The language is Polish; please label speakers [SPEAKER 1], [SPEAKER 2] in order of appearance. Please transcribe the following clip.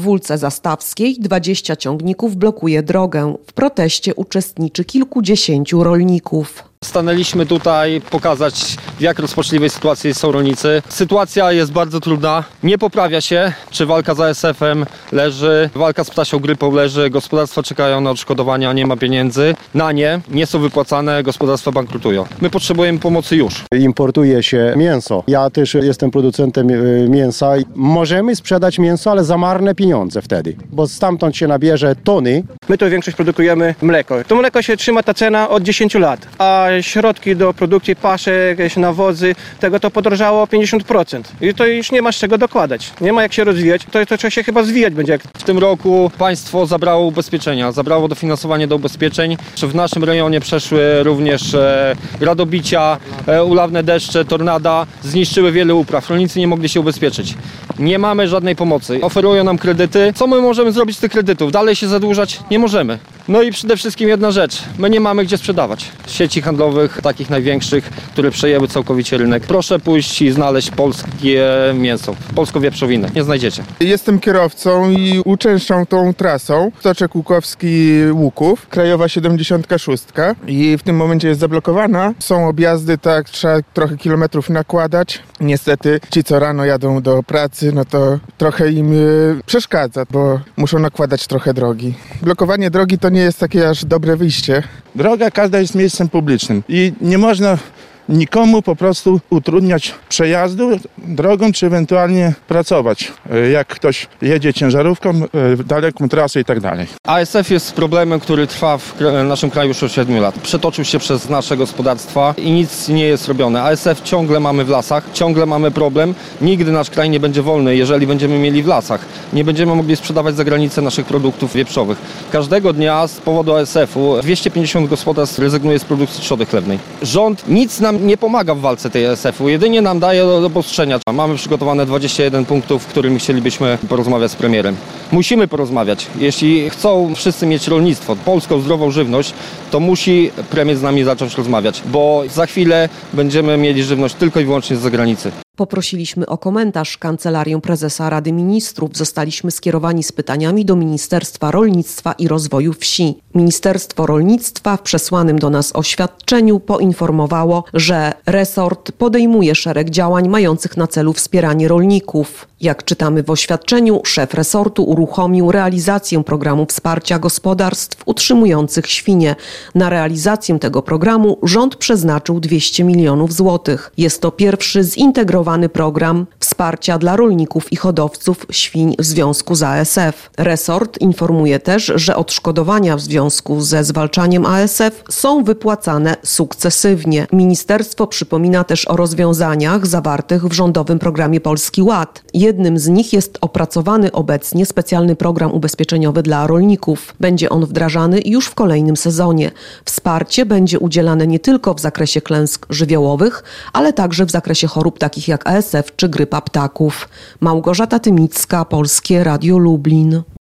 [SPEAKER 1] Wólce Zastawskiej 20 ciągników blokuje drogę. W proteście uczestniczy kilkudziesięciu rolników.
[SPEAKER 2] Stanęliśmy tutaj pokazać, w jak rozpaczliwej sytuacji są rolnicy. Sytuacja jest bardzo trudna, nie poprawia się. Czy walka z ASF-em leży, walka z ptasią grypą leży, gospodarstwa czekają na odszkodowania, nie ma pieniędzy. Na nie są wypłacane, gospodarstwa bankrutują. My potrzebujemy pomocy już.
[SPEAKER 3] Importuje się mięso. Ja też jestem producentem mięsa. Możemy sprzedać mięso, ale za marne pieniądze wtedy, bo stamtąd się nabierze tony.
[SPEAKER 4] My to większość produkujemy mleko. To mleko się trzyma ta cena od 10 lat, a środki do produkcji pasze, jakieś nawozy, tego to podrożało o 50%. I to już nie ma z czego dokładać. Nie ma jak się rozwijać. To trzeba się chyba zwijać będzie.
[SPEAKER 2] W tym roku państwo zabrało ubezpieczenia, zabrało dofinansowanie do ubezpieczeń. W naszym rejonie przeszły również gradobicia, ulewne deszcze, tornada, zniszczyły wiele upraw. Rolnicy nie mogli się ubezpieczyć. Nie mamy żadnej pomocy. Oferują nam kredyty. Co my możemy zrobić z tych kredytów? Dalej się zadłużać? Nie możemy. No i przede wszystkim jedna rzecz. My nie mamy gdzie sprzedawać. Sieci handlowych, takich największych, które przejęły całkowicie rynek. Proszę pójść i znaleźć polskie mięso, polską wieprzowinę. Nie znajdziecie.
[SPEAKER 5] Jestem kierowcą i uczęszczam tą trasą. Stoczek Łukowski-Łuków, Krajowa 76 i w tym momencie jest zablokowana. Są objazdy, tak, trzeba trochę kilometrów nakładać. Niestety ci, co rano jadą do pracy, no to trochę im przeszkadza, bo muszą nakładać trochę drogi. Blokowanie drogi to nie jest takie aż dobre wyjście.
[SPEAKER 6] Droga każda jest miejscem publicznym i nie można nikomu po prostu utrudniać przejazdu drogą, czy ewentualnie pracować. Jak ktoś jedzie ciężarówką, daleką trasę i tak dalej.
[SPEAKER 2] ASF jest problemem, który trwa w naszym kraju już od 7 lat. Przetoczył się przez nasze gospodarstwa i nic nie jest robione. ASF ciągle mamy w lasach, ciągle mamy problem. Nigdy nasz kraj nie będzie wolny, jeżeli będziemy mieli w lasach. Nie będziemy mogli sprzedawać za granicę naszych produktów wieprzowych. Każdego dnia z powodu ASF-u 250 gospodarstw rezygnuje z produkcji trzody chlewnej. Rząd nic nam nie pomaga w walce tej ASF-u, jedynie nam daje do obostrzenia. Mamy przygotowane 21 punktów, w których chcielibyśmy porozmawiać z premierem. Musimy porozmawiać. Jeśli chcą wszyscy mieć rolnictwo, polską zdrową żywność, to musi premier z nami zacząć rozmawiać, bo za chwilę będziemy mieli żywność tylko i wyłącznie z zagranicy.
[SPEAKER 1] Poprosiliśmy o komentarz Kancelarię Prezesa Rady Ministrów. Zostaliśmy skierowani z pytaniami do Ministerstwa Rolnictwa i Rozwoju Wsi. Ministerstwo Rolnictwa w przesłanym do nas oświadczeniu poinformowało, że resort podejmuje szereg działań mających na celu wspieranie rolników. Jak czytamy w oświadczeniu, szef resortu uruchomił realizację programu wsparcia gospodarstw utrzymujących świnie. Na realizację tego programu rząd przeznaczył 200 milionów złotych. Jest to pierwszy zintegrowany program wsparcia dla rolników i hodowców świń w związku z ASF. Resort informuje też, że odszkodowania w związku ze zwalczaniem ASF są wypłacane sukcesywnie. Ministerstwo przypomina też o rozwiązaniach zawartych w rządowym programie Polski Ład. Jednym z nich jest opracowany obecnie specjalny program ubezpieczeniowy dla rolników. Będzie on wdrażany już w kolejnym sezonie. Wsparcie będzie udzielane nie tylko w zakresie klęsk żywiołowych, ale także w zakresie chorób takich jak ASF czy grypa ptaków. Małgorzata Tymicka, Polskie Radio Lublin.